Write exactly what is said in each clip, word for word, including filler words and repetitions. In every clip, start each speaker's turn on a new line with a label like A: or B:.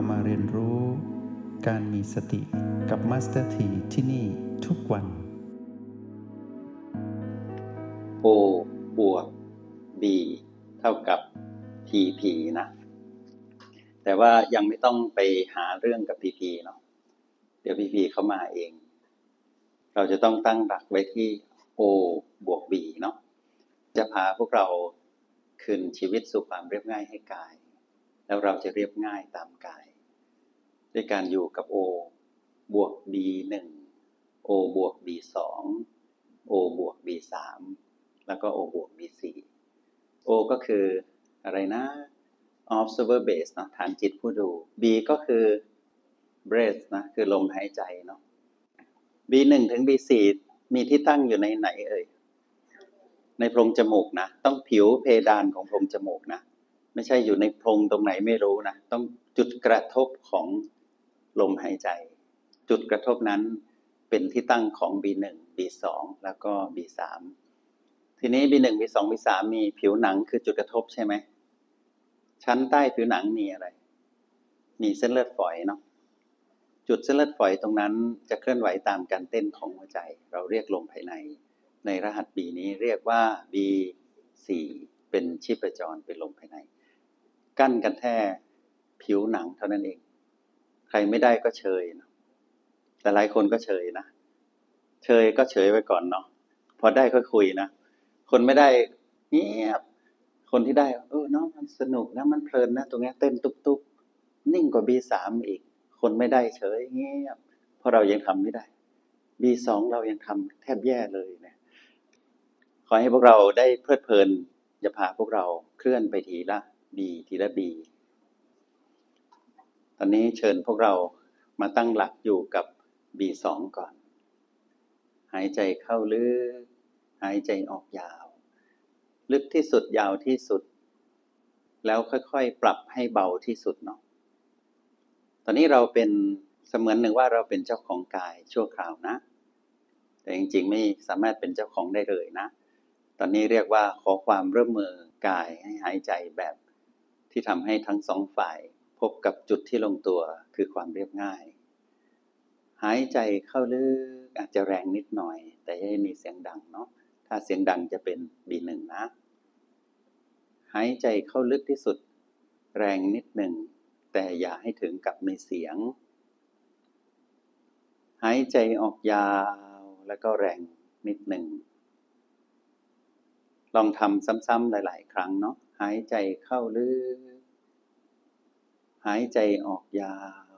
A: มาเรียนรู้การมีสติกับมาสเตอร์ทีที่นี่ทุกวัน
B: O บวก B เท่ากับ พี พี นะแต่ว่ายังไม่ต้องไปหาเรื่องกับ พี พี เนาะเดี๋ยว พี พี เขามาเองเราจะต้องตั้งหลักไว้ที่ O บวก B เนาะจะพาพวกเราคืนชีวิตสู่ความเรียบง่ายให้กายแล้วเราจะเรียบง่ายตามกายด้วยการอยู่กับ O บวก B หนึ่ง O บวก B สอง O บวก B สามแล้วก็ O บวก B สี่ O ก็คืออะไรนะ observer base เนาะฐานจิตผู้ดู B ก็คือ breath นะคือลมหายใจเนาะ B หนึ่ง ถึง B สี่ มีที่ตั้งอยู่ในไหนเอ่ยในโพรงจมูกนะต้องผิวเพดานของโพรงจมูกนะไม่ใช่อยู่ในโพรงตรงไหนไม่รู้นะต้องจุดกระทบของลมหายใจจุดกระทบนั้นเป็นที่ตั้งของ บี หนึ่ง บี สอง แล้วก็ บี สาม ทีนี้ บี หนึ่ง บี สอง บี สาม มีผิวหนังคือจุดกระทบใช่ไหมชั้นใต้ผิวหนังมีอะไรมีเส้นเลือดฝอยเนาะจุดเส้นเลือดฝอยตรงนั้นจะเคลื่อนไหวตามการเต้นของหัวใจเราเรียกลมภายในในรหัส B นี้เรียกว่า บี สี่ เป็นชีพจรเป็นลมภายในกั้นกันแค่ผิวหนังเท่านั้นเองใครไม่ได้ก็เชยนะแต่หลายคนก็เชยนะเชยก็เฉยไว้ก่อนเนาะพอได้ก็คุยนะคนไม่ได้เงียบคนที่ได้เออเนาะมันสนุกนะมันเพลินนะตรงนี้เต้นตุ๊บๆนิ่งกว่า บี สาม อีกคนไม่ได้เฉยเงียบเพราะเรายังทำไม่ได้ บี สอง เรายังทำแทบแย่เลยเนี่ยขอให้พวกเราได้เพลิดเพลินจะพาพวกเราเคลื่อนไปทีละ B ทีละ B ตอนนี้เชิญพวกเรามาตั้งหลักอยู่กับ บี สอง ก่อนหายใจเข้าลึกหายใจออกยาวลึกที่สุดยาวที่สุดแล้วค่อยๆปรับให้เบาที่สุดเนาะตอนนี้เราเป็นเสมือนหนึ่งว่าเราเป็นเจ้าของกายชั่วคราวนะแต่จริงๆไม่สามารถเป็นเจ้าของได้เลยนะตอนนี้เรียกว่าขอความร่วมมือกายให้หายใจแบบที่ทำให้ทั้งสองฝ่ายพบกับจุดที่ลงตัวคือความเรียบง่ายหายใจเข้าลึกอาจจะแรงนิดหน่อยแต่อย่าให้มีเสียงดังเนาะถ้าเสียงดังจะเป็น บี หนึ่ง นะหายใจเข้าลึกที่สุดแรงนิดหนึ่งแต่อย่าให้ถึงกับมีเสียงหายใจออกยาวแล้วก็แรงนิดหนึ่งลองทำซ้ำๆหลายๆครั้งเนาะหายใจเข้าลึกหายใจออกยาว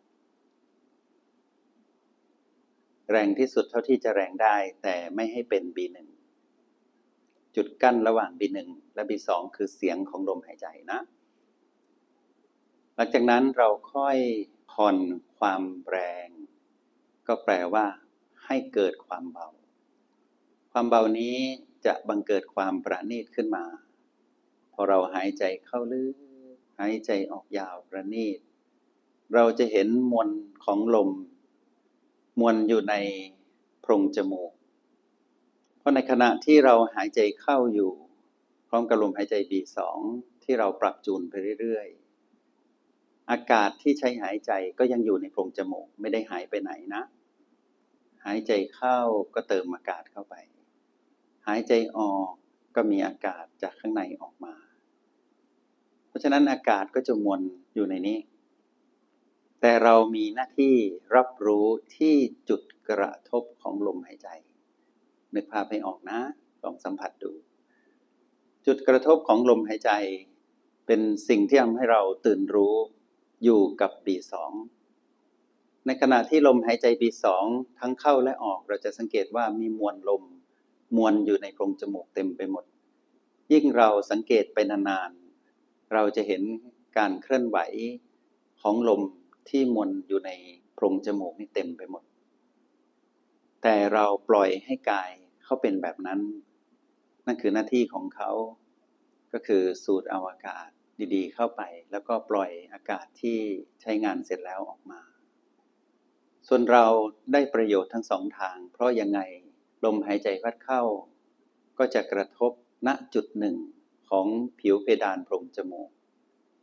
B: แรงที่สุดเท่าที่จะแรงได้แต่ไม่ให้เป็น บี หนึ่ง จุดกั้นระหว่าง บี หนึ่ง และ บี สอง คือเสียงของลมหายใจนะหลังจากนั้นเราค่อยผ่อนความแรงก็แปลว่าให้เกิดความเบาความเบานี้จะบังเกิดความประณีตขึ้นมาพอเราหายใจเข้าลึกหายใจออกยาวประณีตเราจะเห็นมวลของลมมวลอยู่ในโพรงจมูกเพราะในขณะที่เราหายใจเข้าอยู่พร้อมกับลมหายใจ บี สอง ที่เราปรับจูนไปเรื่อยๆอากาศที่ใช้หายใจก็ยังอยู่ในโพรงจมูกไม่ได้หายไปไหนนะหายใจเข้าก็เติมอากาศเข้าไปหายใจออกก็มีอากาศจากข้างในออกมาเพราะฉะนั้นอากาศก็จะมวลอยู่ในนี้แต่เรามีหน้าที่รับรู้ที่จุดกระทบของลมหายใจนึกภาพให้ออกนะลองสัมผัสดูจุดกระทบของลมหายใจเป็นสิ่งที่ทำให้เราตื่นรู้อยู่กับ บี สอง ในขณะที่ลมหายใจ บี สอง ทั้งเข้าและออกเราจะสังเกตว่ามีมวลลมมวลอยู่ในโพรงจมูกเต็มไปหมดยิ่งเราสังเกตไปนานๆเราจะเห็นการเคลื่อนไหวของลมที่มวลอยู่ในโพรงจมูกนี่เต็มไปหมดแต่เราปล่อยให้กายเขาเป็นแบบนั้นนั่นคือหน้าที่ของเขาก็คือสูดเอาอากาศดีๆเข้าไปแล้วก็ปล่อยอากาศที่ใช้งานเสร็จแล้วออกมาส่วนเราได้ประโยชน์ทั้งสองทางเพราะยังไงลมหายใจพัดเข้าก็จะกระทบณจุดหนึ่งของผิวเพดานโพรงจมูก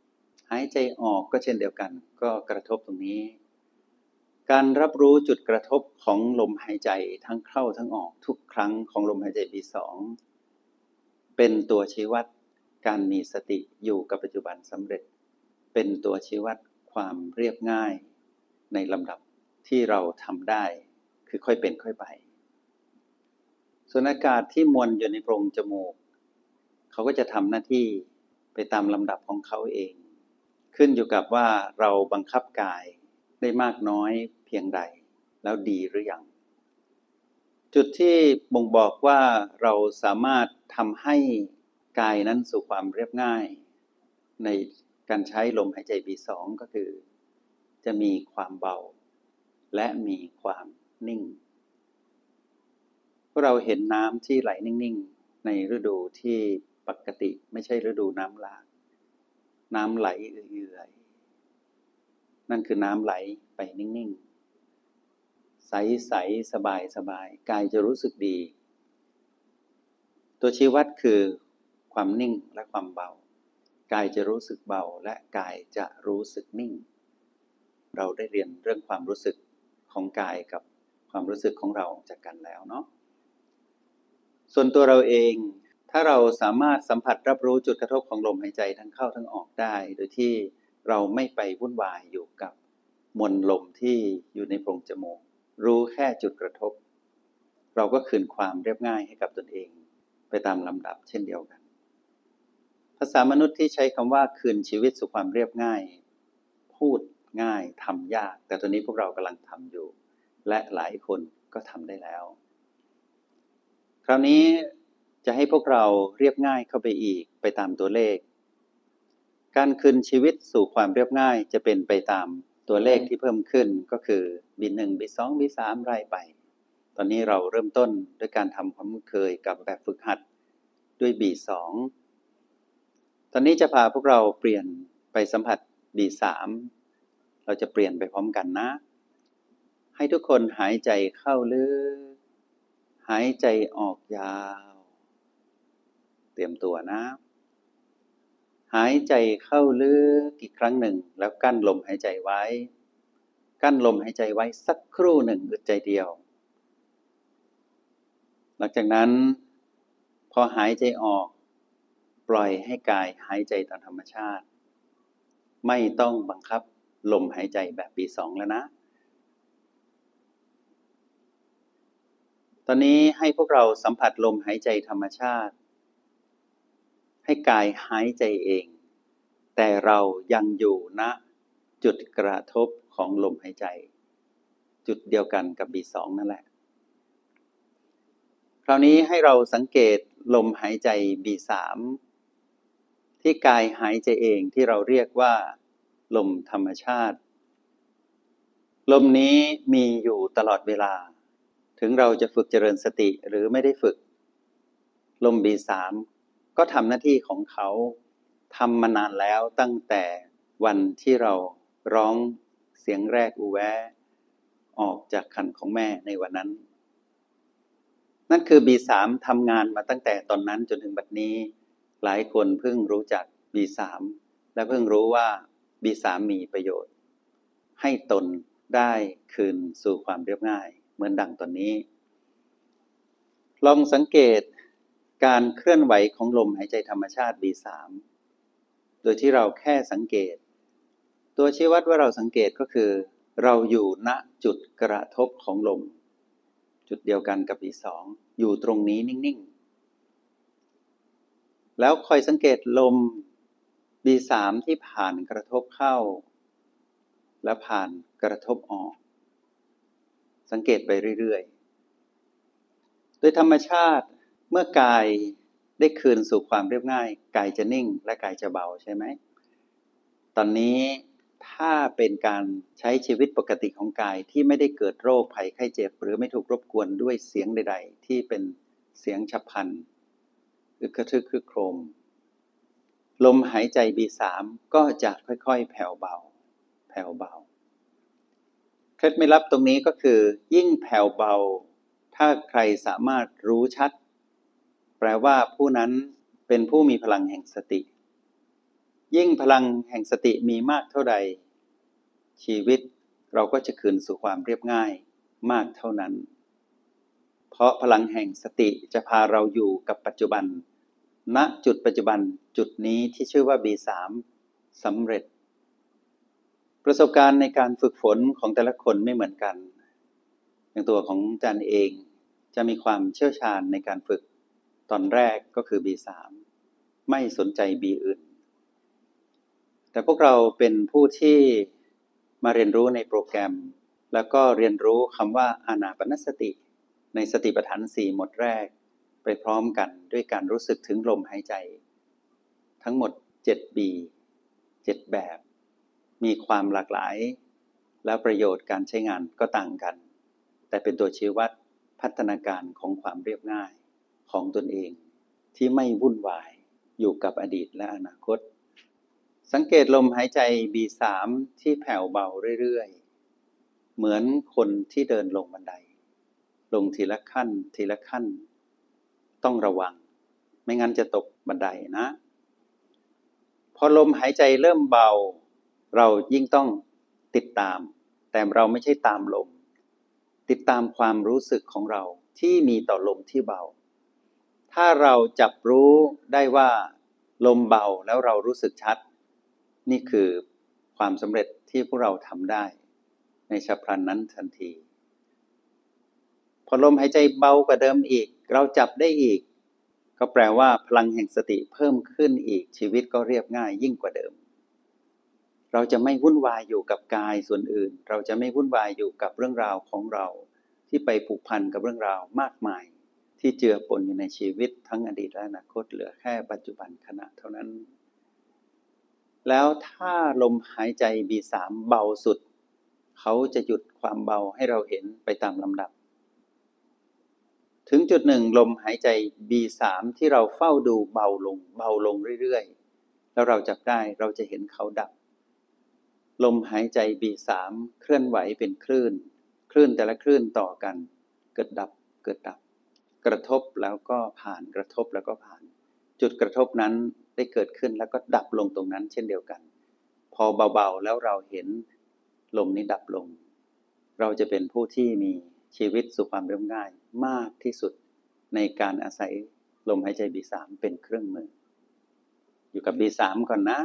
B: หายใจออกก็เช่นเดียวกันก็กระทบตรงนี้การรับรู้จุดกระทบของลมหายใจทั้งเข้าทั้งออกทุกครั้งของลมหายใจที่สองเป็นตัวชี้วัดการมีสติอยู่กับปัจจุบันสำเร็จเป็นตัวชี้วัดความเรียบง่ายในลำดับที่เราทำได้คือค่อยเป็นค่อยไปส่วนอากาศที่มวลอยู่ในโพรงจมูกเขาก็จะทำหน้าที่ไปตามลำดับของเขาเองขึ้นอยู่กับว่าเราบังคับกายได้มากน้อยเพียงใดแล้วดีหรือยังจุดที่บ่งบอกว่าเราสามารถทำให้กายนั้นสู่ความเรียบง่ายในการใช้ลมหายใจ บี สอง ก็คือจะมีความเบาและมีความนิ่งพวกเราเห็นน้ำที่ไหลนิ่งๆในฤดูที่ปกติไม่ใช่ฤดูน้ำหลากน้ำไหลเอื่อยๆนั่นคือน้ำไหลไปนิ่งๆใสๆสบายๆกายจะรู้สึกดีตัวชี้วัดคือความนิ่งและความเบากายจะรู้สึกเบาและกายจะรู้สึกนิ่งเราได้เรียนเรื่องความรู้สึกของกายกับความรู้สึกของเราจากกันแล้วเนาะส่วนตัวเราเองถ้าเราสามารถสัมผัสรับรู้จุดกระทบของลมหายใจทั้งเข้าทั้งออกได้โดยที่เราไม่ไปวุ่นวายอยู่กับมวลลมที่อยู่ในโพรงจมูกรู้แค่จุดกระทบเราก็คืนความเรียบง่ายให้กับตนเองไปตามลำดับเช่นเดียวกันภาษามนุษย์ที่ใช้คำว่าคืนชีวิตสู่ความเรียบง่ายพูดง่ายทำยากแต่ตอนนี้พวกเรากำลังทำอยู่และหลายคนก็ทำได้แล้วคราวนี้จะให้พวกเราเรียบง่ายเข้าไปอีกไปตามตัวเลขการคืนชีวิตสู่ความเรียบง่ายจะเป็นไปตามตัวเลขที่เพิ่มขึ้นก็คือ บี หนึ่ง บี สอง บี สาม ไล่ไปตอนนี้เราเริ่มต้นด้วยการทำความคุ้นเคยกับแบบฝึกหัดด้วย บี สอง ตอนนี้จะพาพวกเราเปลี่ยนไปสัมผัส บี สาม เราจะเปลี่ยนไปพร้อมกันนะให้ทุกคนหายใจเข้าลึกหายใจออกยาวเตรียมตัวนะหายใจเข้าลึกอีกครั้งหนึ่งแล้วกั้นลมหายใจไว้กั้นลมหายใจไว้สักครู่หนึ่งอึดใจเดียวหลังจากนั้นพอหายใจออกปล่อยให้กายหายใจตามธรรมชาติไม่ต้องบังคับลมหายใจแบบ บี สอง แล้วนะตอนนี้ให้พวกเราสัมผัสลมหายใจธรรมชาติให้กายหายใจเองแต่เรายังอยู่ณจุดกระทบของลมหายใจจุดเดียวกันกับ บี สอง นั่นแหละคราวนี้ให้เราสังเกตลมหายใจ บี สาม ที่กายหายใจเองที่เราเรียกว่าลมธรรมชาติลมนี้มีอยู่ตลอดเวลาถึงเราจะฝึกเจริญสติหรือไม่ได้ฝึกลม บี สาม ก็ทำหน้าที่ของเขาทำมานานแล้วตั้งแต่วันที่เราร้องเสียงแรกอูแวออกจากครรภ์ของแม่ในวันนั้นนั่นคือ บี สาม ทำงานมาตั้งแต่ตอนนั้นจนถึงบัดนี้หลายคนเพิ่งรู้จัก บี สาม และเพิ่งรู้ว่า บี สาม มีประโยชน์ให้ตนได้คืนสู่ความเรียบง่ายเหมือนดังตอนนี้ลองสังเกตการเคลื่อนไหวของลมหายใจธรรมชาติ บี สาม โดยที่เราแค่สังเกตตัวชี้วัดว่าเราสังเกตก็คือเราอยู่ณจุดกระทบของลมจุดเดียวกันกับ บี สอง อยู่ตรงนี้นิ่งๆแล้วคอยสังเกตลม บี สาม ที่ผ่านกระทบเข้าและผ่านกระทบออกสังเกตไปเรื่อยๆโดยธรรมชาติเมื่อกายได้คืนสู่ความเรียบง่ายกายจะนิ่งและกายจะเบาใช่ไหมตอนนี้ถ้าเป็นการใช้ชีวิตปกติของกายที่ไม่ได้เกิดโรคภัยไข้เจ็บหรือไม่ถูกรบกวนด้วยเสียงใดๆที่เป็นเสียงฉับพลันอึกกระทึกครึกโครมลมหายใจ บี สาม ก็จะค่อยๆแผ่วเบาแผ่วเบาเคล็ดไม่ลับตรงนี้ก็คือยิ่งแผ่วเบาถ้าใครสามารถรู้ชัดแปลว่าผู้นั้นเป็นผู้มีพลังแห่งสติยิ่งพลังแห่งสติมีมากเท่าใดชีวิตเราก็จะคืนสู่ความเรียบง่ายมากเท่านั้นเพราะพลังแห่งสติจะพาเราอยู่กับปัจจุบันณจุดปัจจุบันจุดนี้ที่ชื่อว่า บี สาม สำเร็จประสบการณ์ในการฝึกฝนของแต่ละคนไม่เหมือนกันอย่างตัวของอาจารย์เองจะมีความเชี่ยวชาญในการฝึกตอนแรกก็คือ บี สาม ไม่สนใจ B อื่นแต่พวกเราเป็นผู้ที่มาเรียนรู้ในโปรแกรมแล้วก็เรียนรู้คำว่าอานาปานสติในสติปัฏฐานสี่หมวดแรกไปพร้อมกันด้วยการรู้สึกถึงลมหายใจทั้งหมด เจ็ด บี เจ็ด แบบมีความหลากหลายแล้วประโยชน์การใช้งานก็ต่างกันแต่เป็นตัวชี้วัดพัฒนาการของความเรียบง่ายของตนเองที่ไม่วุ่นวายอยู่กับอดีตและอนาคตสังเกตลมหายใจ บี สาม ที่แผ่วเบาเรื่อยๆเหมือนคนที่เดินลงบันไดลงทีละขั้นทีละขั้นต้องระวังไม่งั้นจะตกบันไดนะพอลมหายใจเริ่มเบาเรายิ่งต้องติดตามแต่เราไม่ใช่ตามลมติดตามความรู้สึกของเราที่มีต่อลมที่เบาถ้าเราจับรู้ได้ว่าลมเบาแล้วเรารู้สึกชัดนี่คือความสำเร็จที่พวกเราทำได้ในฉับพลันนั้นทันทีพอลมหายใจเบากว่าเดิมอีกเราจับได้อีกก็แปลว่าพลังแห่งสติเพิ่มขึ้นอีกชีวิตก็เรียบง่ายยิ่งกว่าเดิมเราจะไม่วุ่นวายอยู่กับกายส่วนอื่นเราจะไม่วุ่นวายอยู่กับเรื่องราวของเราที่ไปผูกพันกับเรื่องราวมากมายที่เจือปนอยู่ในชีวิตทั้งอดีตและอนาคตเหลือแค่ปัจจุบันขณะเท่านั้นแล้วถ้าลมหายใจ บี สาม เบาสุดเขาจะหยุดความเบาให้เราเห็นไปตามลำดับถึงจุดหนึ่งลมหายใจ บี สาม ที่เราเฝ้าดูเบาลงเบาลงเรื่อยๆแล้วเราจับได้เราจะเห็นเขาดับลมหายใจ บี สาม เคลื่อนไหวเป็นคลื่นคลื่นแต่ละคลื่นต่อกันเกิดดับเกิดดับกระทบแล้วก็ผ่านกระทบแล้วก็ผ่านจุดกระทบนั้นได้เกิดขึ้นแล้วก็ดับลงตรงนั้นเช่นเดียวกันพอเบาๆแล้วเราเห็นลมนี้ดับลงเราจะเป็นผู้ที่มีชีวิตสู่ความเรียบง่ายมากที่สุดในการอาศัยลมหายใจ บี สาม เป็นเครื่องมืออยู่กับ บี สาม ก่อนนะ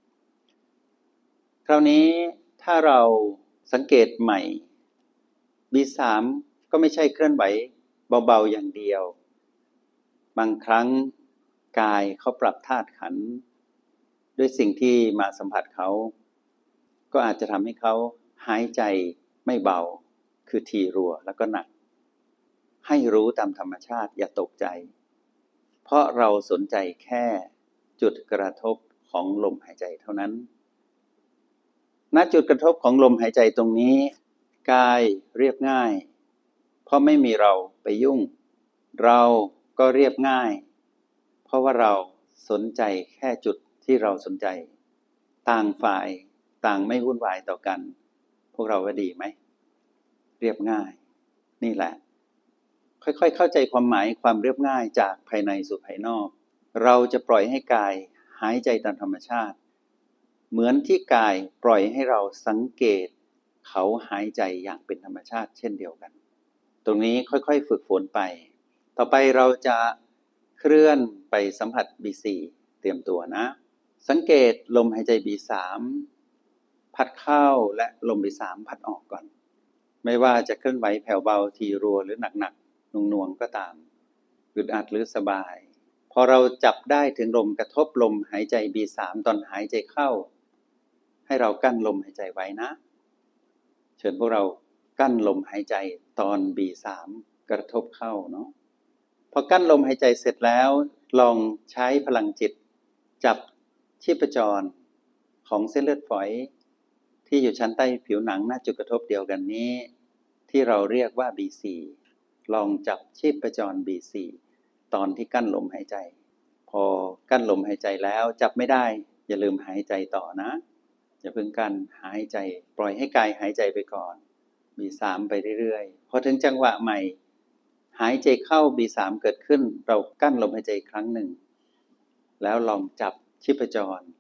B: คราวนี้ถ้าเราสังเกตใหม่ บี สาม ก็ไม่ใช่เคลื่อนไหวเบาๆอย่างเดียวบางครั้งกายเขาปรับธาตุขันธ์ด้วยสิ่งที่มาสัมผัสเขาก็อาจจะทำให้เขาหายใจไม่เบาคือถี่รัวแล้วก็หนักให้รู้ตามธรรมชาติอย่าตกใจเพราะเราสนใจแค่จุดกระทบของลมหายใจเท่านั้นณจุดกระทบของลมหายใจตรงนี้กายเรียบง่ายเพราะไม่มีเราไปยุ่งเราก็เรียบง่ายเพราะว่าเราสนใจแค่จุดที่เราสนใจต่างฝ่ายต่างไม่วุ่นวายต่อกันพวกเราว่าดีไหมเรียบง่ายนี่แหละค่อยๆเข้าใจความหมายความเรียบง่ายจากภายในสู่ภายนอกเราจะปล่อยให้กายหายใจตามธรรมชาติเหมือนที่กายปล่อยให้เราสังเกตเขาหายใจอย่างเป็นธรรมชาติเช่นเดียวกันตรงนี้ค่อยๆฝึกฝนไปต่อไปเราจะเคลื่อนไปสัมผัส บี สี่ เตรียมตัวนะสังเกตลมหายใจ บี สาม พัดเข้าและลม บี สาม พัดออกก่อนไม่ว่าจะเคลื่อนไหวแผ่วเบาทีรัวหรือหนักๆหน่วงๆก็ตามอึดอัดหรือสบายพอเราจับได้ถึงลมกระทบลมหายใจ บี สาม ตอนหายใจเข้าให้เรากั้นลมหายใจไว้นะเชิญพวกเรากั้นลมหายใจตอน บี สาม กระทบเข้าเนาะพอกั้นลมหายใจเสร็จแล้วลองใช้พลังจิตจับชีพจรของเส้นเลือดฝอยที่อยู่ชั้นใต้ผิวหนังหน้าจุดกระทบเดียวกันนี้ที่เราเรียกว่า บี สี่ ลองจับชีพจร บี สี่ ตอนที่กั้นลมหายใจพอกั้นลมหายใจแล้วจับไม่ได้อย่าลืมหายใจต่อนะอย่าเพิ่งกั้นหายใจปล่อยให้กายหายใจไปก่อน บี สาม ไปเรื่อยๆพอถึงจังหวะใหม่หายใจเข้า บี สาม เกิดขึ้นเรากั้นลมหายใจอีกครั้งหนึ่งแล้วลองจับชีพจร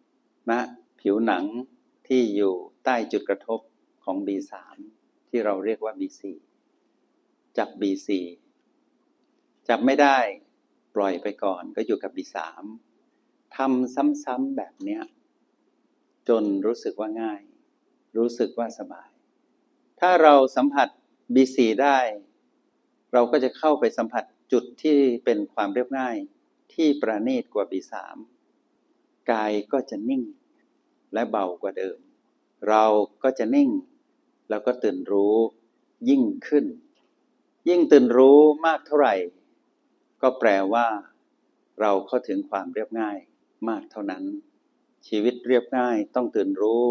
B: ณผิวหนังที่อยู่ใต้จุดกระทบของ บี สาม ที่เราเรียกว่า บี สี่ จับ บี สี่ จับไม่ได้ปล่อยไปก่อนก็อยู่กับ บี สาม ทำซ้ำๆแบบเนี้ยจนรู้สึกว่าง่ายรู้สึกว่าสบายถ้าเราสัมผัส บี สี่ ได้เราก็จะเข้าไปสัมผัสจุดที่เป็นความเรียบง่ายที่ประณีตกว่า บี สาม กายก็จะนิ่งและเบากว่าเดิมเราก็จะนิ่งแล้วก็ตื่นรู้ยิ่งขึ้นยิ่งตื่นรู้มากเท่าไหร่ก็แปลว่าเราเข้าถึงความเรียบง่ายมากเท่านั้นชีวิตเรียบง่ายต้องตื่นรู้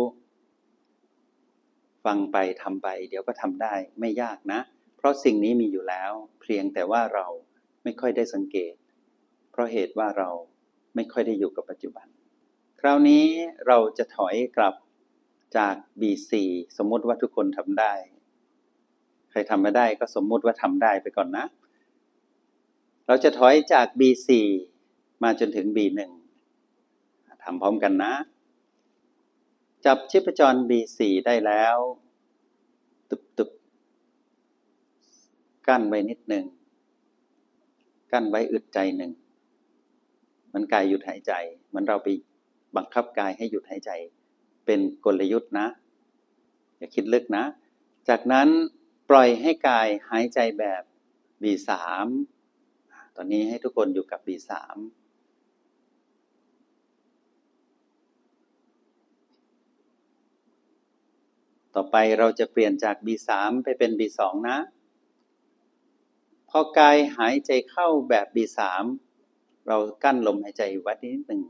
B: ฟังไปทำไปเดี๋ยวก็ทำได้ไม่ยากนะเพราะสิ่งนี้มีอยู่แล้วเพียงแต่ว่าเราไม่ค่อยได้สังเกตเพราะเหตุว่าเราไม่ค่อยได้อยู่กับปัจจุบันคราวนี้เราจะถอยกลับจาก บี สี่ สมมติว่าทุกคนทำได้ใครทำไม่ได้ก็สมมติว่าทำได้ไปก่อนนะเราจะถอยจาก บี สี่ มาจนถึง บี หนึ่ง ทำพร้อมกันนะจับชีพจร บี สี่ ได้แล้วตึบๆกั้นไว้นิดหนึ่งกั้นไว้อึดใจหนึ่งมันกายหยุดหายใจมันเราไปบังคับกายให้หยุดหายใจเป็นกลยุทธ์นะอย่าคิดลึกนะจากนั้นปล่อยให้กายหายใจแบบ บี สาม ตอนนี้ให้ทุกคนอยู่กับ บี สาม ต่อไปเราจะเปลี่ยนจาก บี สาม ไปเป็น บี สอง นะพอกายหายใจเข้าแบบ บี สาม เรากั้นลมหายใจไว้นิดหนึ่ง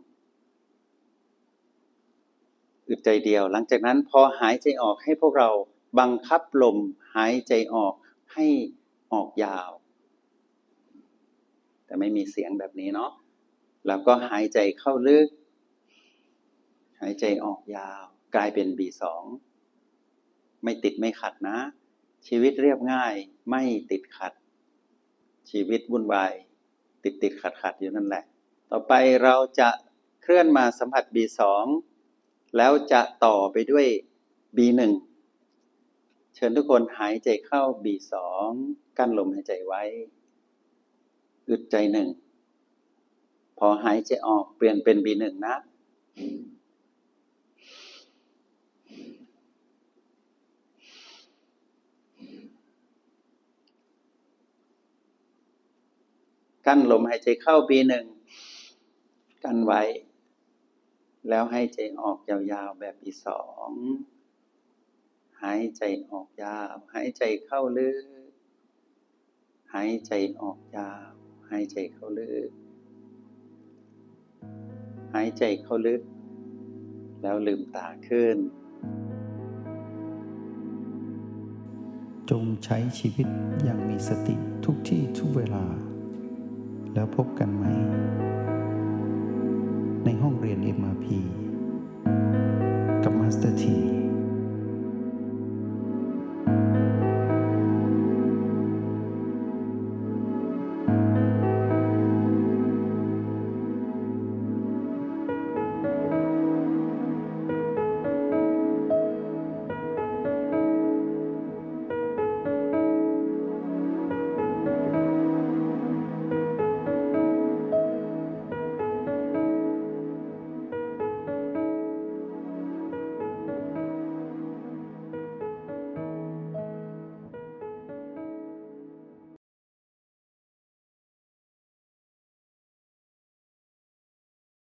B: อึดใจเดียวหลังจากนั้นพอหายใจออกให้พวกเราบังคับลมหายใจออกให้ออกยาวแต่ไม่มีเสียงแบบนี้เนาะแล้วก็หายใจเข้าลึกหายใจออกยาวกลายเป็น บี สอง ไม่ติดไม่ขัดนะชีวิตเรียบง่ายไม่ติดขัดชีวิตวุ่นวายติดติดขัดขัดอยู่นั่นแหละต่อไปเราจะเคลื่อนมาสัมผัส บี สอง แล้วจะต่อไปด้วย บี หนึ่ง เชิญทุกคนหายใจเข้า บี สอง กั้นลมหายใจไว้อึดใจหนึ่งพอหายใจออกเปลี่ยนเป็น บี หนึ่ง นะกั้นลมหายใจเข้า บี หนึ่ง กั้นไว้แล้วหายใจออกยาวๆแบบ บี สอง หายใจออกยาวหายใจเข้าลึกหายใจออกยาวหายใจเข้าลึกหายใจเข้าลึกแล้วลืมตาขึ้น
A: จงใช้ชีวิตอย่างมีสติทุกที่ทุกเวลาแล้วพบกันไหมในห้องเรียน เอ็ม อาร์ พี กับมาสเตอร์ที